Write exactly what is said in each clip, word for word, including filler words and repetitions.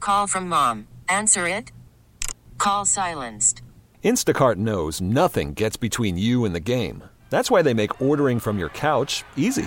Call from mom. Answer it. Call silenced. Instacart knows nothing gets between you and the game. That's why they make ordering from your couch easy.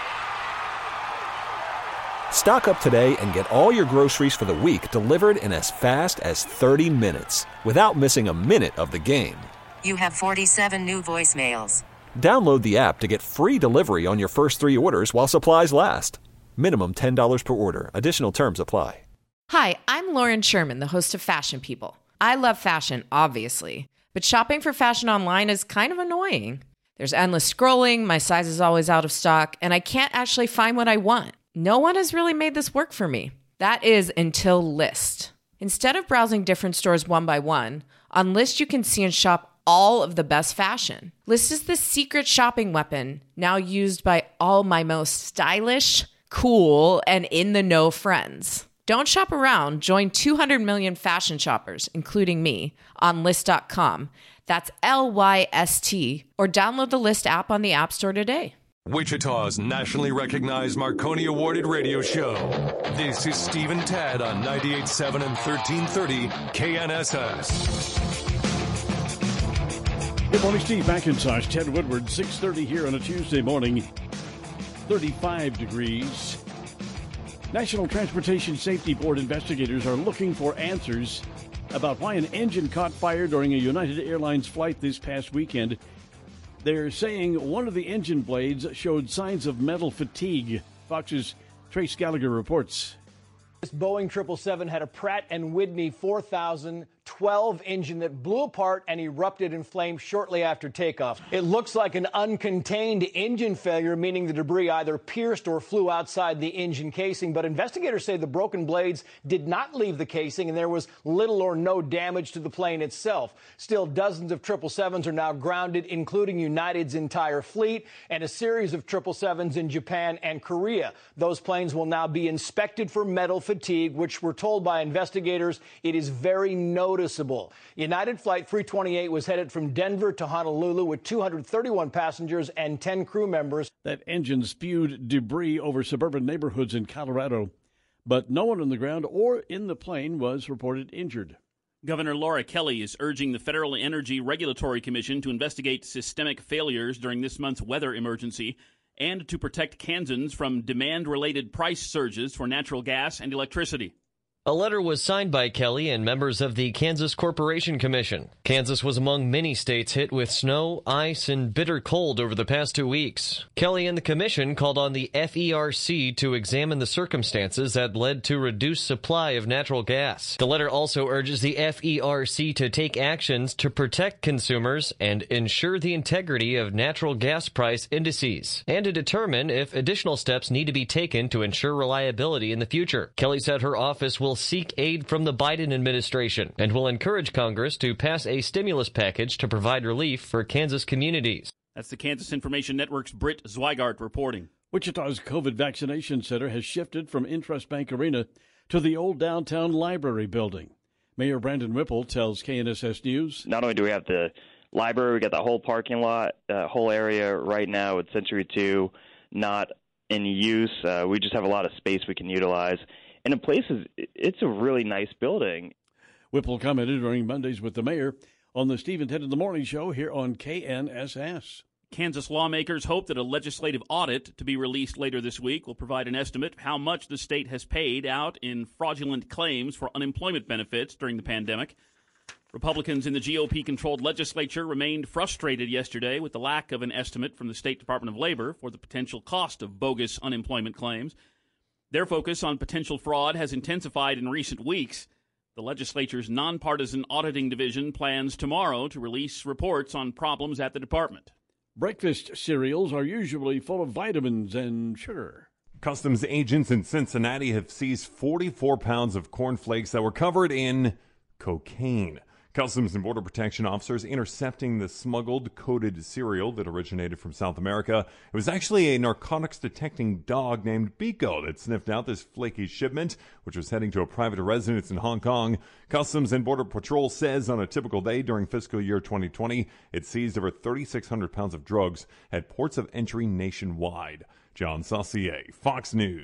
Stock up today and get all your groceries for the week delivered in as fast as thirty minutes without missing a minute of the game. You have forty-seven new voicemails. Download the app to get free delivery on your first three orders while supplies last. Minimum ten dollars per order. Additional terms apply. Hi, I'm Lauren Sherman, the host of Fashion People. I love fashion, obviously, but shopping for fashion online is kind of annoying. There's endless scrolling, my size is always out of stock, and I can't actually find what I want. No one has really made this work for me. That is until Lyst. Instead of browsing different stores one by one, on Lyst you can see and shop all of the best fashion. Lyst is the secret shopping weapon now used by all my most stylish, cool, and in-the-know friends. Don't shop around. Join two hundred million fashion shoppers, including me, on Lyst dot com. That's L Y S T, or download the Lyst app on the App Store today. Wichita's nationally recognized Marconi Awarded radio show. This is Steve and Tad on ninety-eight point seven and thirteen thirty K N S S. Good morning, Steve McIntosh, Ted Woodward, six thirty here on a Tuesday morning, thirty-five degrees. National Transportation Safety Board investigators are looking for answers about why an engine caught fire during a United Airlines flight this past weekend. They're saying one of the engine blades showed signs of metal fatigue. Fox's Trace Gallagher reports. This Boeing triple seven had a Pratt and Whitney four thousand twelve engine that blew apart and erupted in flames shortly after takeoff. It looks like an uncontained engine failure, meaning the debris either pierced or flew outside the engine casing. But investigators say the broken blades did not leave the casing and there was little or no damage to the plane itself. Still, dozens of triple sevens are now grounded, including United's entire fleet and a series of triple sevens in Japan and Korea. Those planes will now be inspected for metal fatigue, which we're told by investigators it is very noticeable. Noticeable. United Flight three twenty-eight was headed from Denver to Honolulu with two hundred thirty-one passengers and ten crew members. That engine spewed debris over suburban neighborhoods in Colorado, but no one on the ground or in the plane was reported injured. Governor Laura Kelly is urging the Federal Energy Regulatory Commission to investigate systemic failures during this month's weather emergency and to protect Kansans from demand-related price surges for natural gas and electricity. A letter was signed by Kelly and members of the Kansas Corporation Commission. Kansas was among many states hit with snow, ice, and bitter cold over the past two weeks. Kelly and the commission called on the F E R C to examine the circumstances that led to reduced supply of natural gas. The letter also urges the F E R C to take actions to protect consumers and ensure the integrity of natural gas price indices, and to determine if additional steps need to be taken to ensure reliability in the future. Kelly said her office will seek aid from the Biden administration and will encourage Congress to pass a stimulus package to provide relief for Kansas communities. That's the Kansas Information Network's Britt Zweigart reporting. Wichita's COVID vaccination center has shifted from Intrust Bank Arena to the old downtown library building. Mayor Brandon Whipple tells K N S S News. Not only do we have the library, we got the whole parking lot, uh, whole area right now with Century two not in use. Uh, we just have a lot of space we can utilize. And in places, it's a really nice building. Whipple commented during Mondays with the mayor on the Steve and Ted in the Morning Show here on K N S S. Kansas lawmakers hope that a legislative audit to be released later this week will provide an estimate of how much the state has paid out in fraudulent claims for unemployment benefits during the pandemic. Republicans in the G O P-controlled legislature remained frustrated yesterday with the lack of an estimate from the State Department of Labor for the potential cost of bogus unemployment claims. Their focus on potential fraud has intensified in recent weeks. The legislature's nonpartisan auditing division plans tomorrow to release reports on problems at the department. Breakfast cereals are usually full of vitamins and sugar. Customs agents in Cincinnati have seized forty-four pounds of cornflakes that were covered in cocaine. Customs and Border Protection officers intercepting the smuggled coated cereal that originated from South America. It was actually a narcotics detecting dog named Biko that sniffed out this flaky shipment, which was heading to a private residence in Hong Kong. Customs and Border Patrol says on a typical day during fiscal year twenty twenty, it seized over thirty-six hundred pounds of drugs at ports of entry nationwide. John Saucier, Fox News.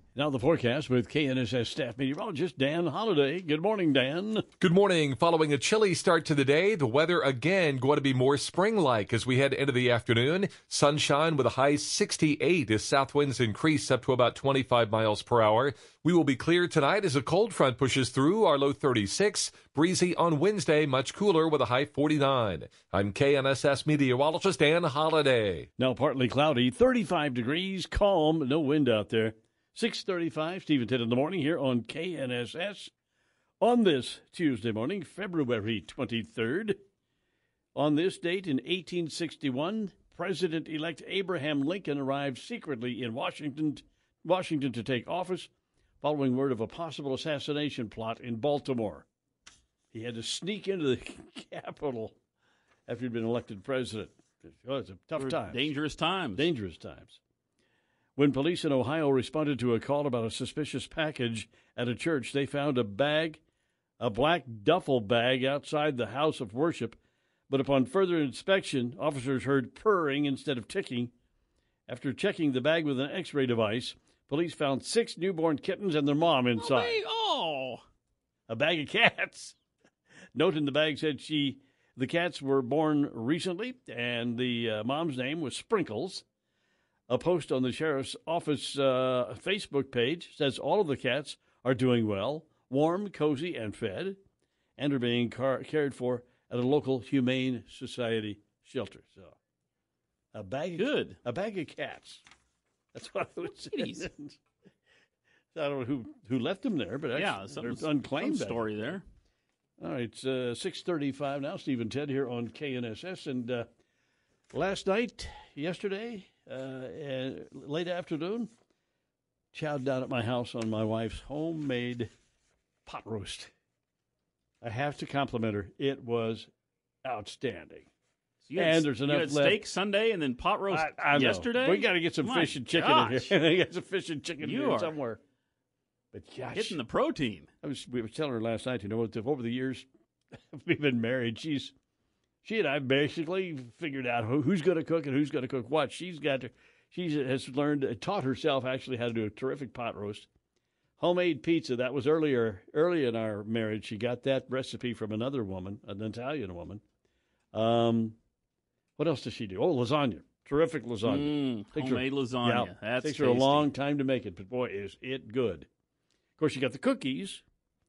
Now the forecast with K N S S staff meteorologist Dan Holliday. Good morning, Dan. Good morning. Following a chilly start to the day, the weather again going to be more spring-like as we head into the afternoon. Sunshine with a high sixty-eight as south winds increase up to about twenty-five miles per hour. We will be clear tonight as a cold front pushes through, our low thirty-six. Breezy on Wednesday, much cooler with a high forty-nine. I'm K N S S meteorologist Dan Holliday. Now partly cloudy, thirty-five degrees, calm, no wind out there. six thirty-five, Steve and Ted in the morning here on K N S S. On this Tuesday morning, February twenty-third, on this date in eighteen sixty-one, President-elect Abraham Lincoln arrived secretly in Washington, Washington to take office following word of a possible assassination plot in Baltimore. He had to sneak into the Capitol after he'd been elected president. Oh, it's a tough time. Dangerous times. Dangerous times. When police in Ohio responded to a call about a suspicious package at a church, they found a bag, a black duffel bag outside the house of worship. But upon further inspection, officers heard purring instead of ticking. After checking the bag with an X-ray device, police found six newborn kittens and their mom inside. Oh, A bag of cats. Note in the bag said she, the cats were born recently, and the uh, mom's name was Sprinkles. A post on the sheriff's office uh, Facebook page says all of the cats are doing well, warm, cozy, and fed, and are being car- cared for at a local humane society shelter. So, a bag, good, a bag of cats. That's what I would say. I don't know who who left them there, but yeah, they're some unclaimed. Some story there. All right, it's uh, six thirty-five now. Steve and Ted here on K N S S, and uh, last night, yesterday. Uh, and late afternoon, chowed down at my house on my wife's homemade pot roast. I have to compliment her. It was outstanding. So you had, and there's enough you had left. Steak Sunday and then pot roast I, I yesterday? We got to get some My fish and chicken gosh. in here. We got some fish and chicken You in here are somewhere. But gosh, hitting the protein. I was we were telling her last night. You know, over the years we've been married, she's she and I basically figured out who, who's going to cook and who's going to cook what. She's got to. She has learned, taught herself actually how to do a terrific pot roast. Homemade pizza, that was earlier, early in our marriage. She got that recipe from another woman, an Italian woman. Um, what else does she do? Oh, lasagna. Terrific lasagna. Mm, homemade her, lasagna. Yeah, That's takes her tasty. a long time to make it, but boy, is it good. Of course, you got the cookies.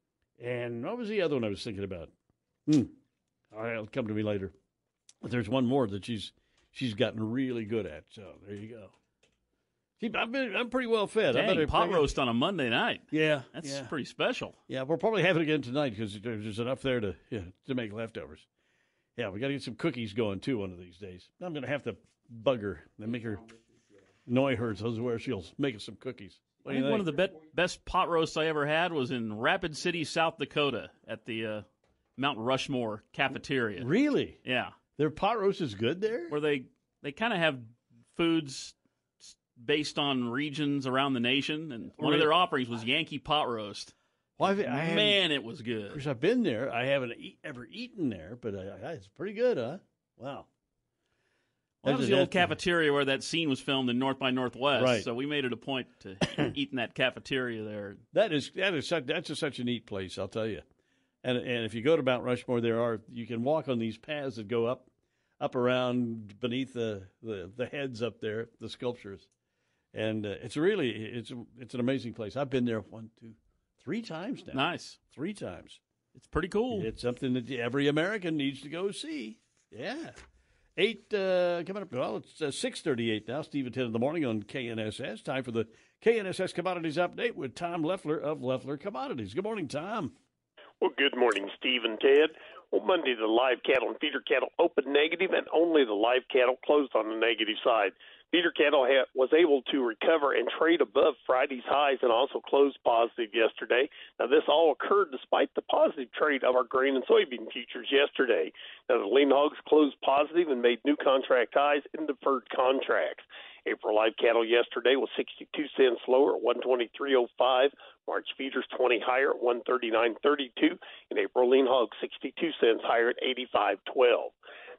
And what was the other one I was thinking about? Hmm. All right, it'll come to me later. But there's one more that she's she's gotten really good at. So there you go. See, I've been, I'm pretty well fed. Dang, I better pot roast on a Monday night. Yeah, that's yeah. pretty special. Yeah, we'll probably have it again tonight because there's enough there to yeah, to make leftovers. Yeah, we got to get some cookies going too one of these days. I'm going to have to bug her and make her annoy her. So where she'll make us some cookies. What I do you think, think? one of the be- best pot roasts I ever had was in Rapid City, South Dakota, at the uh, Mount Rushmore cafeteria. Really? Yeah. Their pot roast is good there? Where they, they kind of have foods based on regions around the nation, and one of their offerings was Yankee pot roast. Well, I've, I Man, it was good. Of course, I've been there. I haven't eat, ever eaten there, but I, I, it's pretty good, huh? Wow. Well, that was the old cafeteria where that scene was filmed in North by Northwest. Right. So we made it a point to eat in that cafeteria there. That is that is such, that's a, such a neat place, I'll tell you. And and if you go to Mount Rushmore, there are you can walk on these paths that go up, up around beneath the, the, the heads up there, the sculptures, and uh, it's really it's it's an amazing place. I've been there one, two, three times now. Nice, three times. It's pretty cool. It's something that every American needs to go see. Yeah. Eight uh, coming up. Well, it's uh, six thirty-eight now. Steve at ten in the morning on K N S S. Time for the K N S S Commodities Update with Tom Leffler of Leffler Commodities. Good morning, Tom. Well, good morning, Steve and Ted. Well, Monday the live cattle and feeder cattle opened negative, and only the live cattle closed on the negative side. Feeder cattle ha- was able to recover and trade above Friday's highs and also closed positive yesterday. Now, this all occurred despite the positive trade of our grain and soybean futures yesterday. Now, the lean hogs closed positive and made new contract highs in deferred contracts. April live cattle yesterday was sixty-two cents lower at one twenty-three oh five. March feeders twenty higher at one thirty-nine thirty-two. And April lean hogs sixty-two cents higher at eighty-five twelve.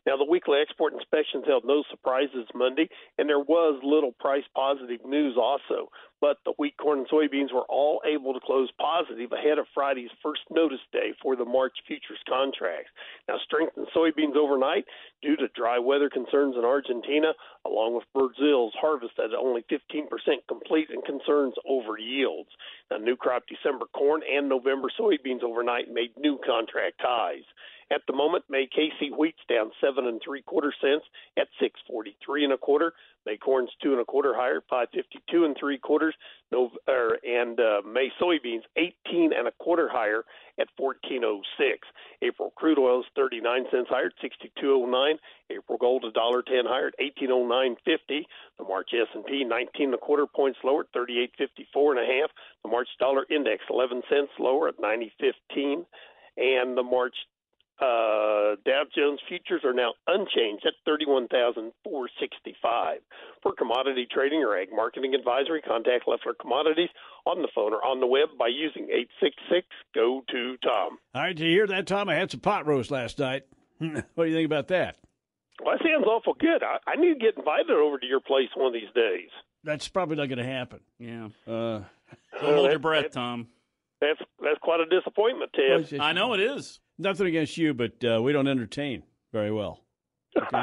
Now, the weekly export inspections held no surprises Monday, and there was little price-positive news also. But the wheat, corn, and soybeans were all able to close positive ahead of Friday's first notice day for the March futures contracts. Now, strength in soybeans overnight due to dry weather concerns in Argentina, along with Brazil's harvest at only fifteen percent complete and concerns over yields. Now, new crop December corn and November soybeans overnight made new contract highs. At the moment, May K C wheat's down seven and three quarter cents at six forty three and a quarter. May corn's two and a quarter higher, five fifty two and three quarters. No, er, and uh, May soybeans eighteen and a quarter higher at fourteen oh six. April crude oil is thirty nine cents higher at sixty two oh nine. April gold a dollar ten higher at eighteen oh nine fifty. The March S and P nineteen and a quarter points lower at thirty eight fifty four and a half. The March dollar index eleven cents lower at ninety fifteen, and the March Uh, Dow Jones futures are now unchanged at thirty-one thousand four hundred sixty-five. For commodity trading or ag marketing advisory, contact Leffler Commodities on the phone or on the web by using eight six six, G O two, Tom. All right, did you hear that, Tom? I had some pot roast last night. What do you think about that? Well, that sounds awful good. I, I need to get invited over to your place one of these days. That's probably not going to happen. Yeah. Uh, Don't hold that, your breath, that, Tom. That's that's quite a disappointment, Ted. Well, I know it is. Nothing against you, but uh, we don't entertain very well. Okay?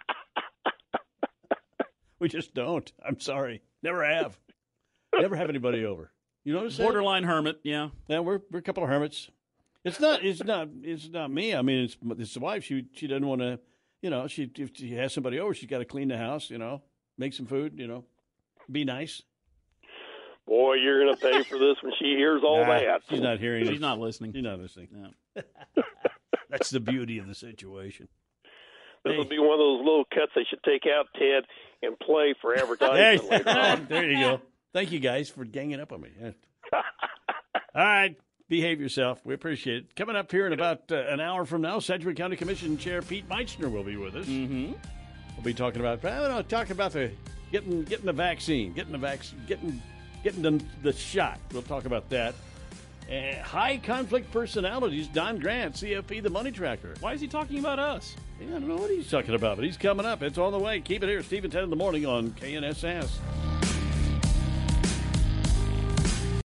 We just don't. I'm sorry. Never have. Never have anybody over. You notice that? Borderline hermit, yeah. Yeah, we're we're a couple of hermits. It's not. It's not. It's not me. I mean, it's it's the wife. She she doesn't want to. You know, she if she has somebody over, she's got to clean the house. You know, make some food. You know, be nice. Boy, you're going to pay for this when she hears all nah, that. She's not hearing. She's it. not listening. She's not listening. No. That's the beauty of the situation. This Hey. will be one of those little cuts they should take out, Ted, and play for advertising later on. There you go. Thank you guys for ganging up on me. All right. Behave yourself. We appreciate it. Coming up here in about uh, an hour from now, Sedgwick County Commission Chair Pete Meitzner will be with us. Mm-hmm. We'll be talking about, I don't know, talking about the getting getting the vaccine, getting the vaccine, getting getting the, the shot. We'll talk about that. Uh, high conflict personalities, Don Grant, C F P, the money tracker. Why is he talking about us? Yeah, I don't know what he's talking about, but he's coming up. It's on the way. Keep it here. Steve and Ted in the morning on K N S S.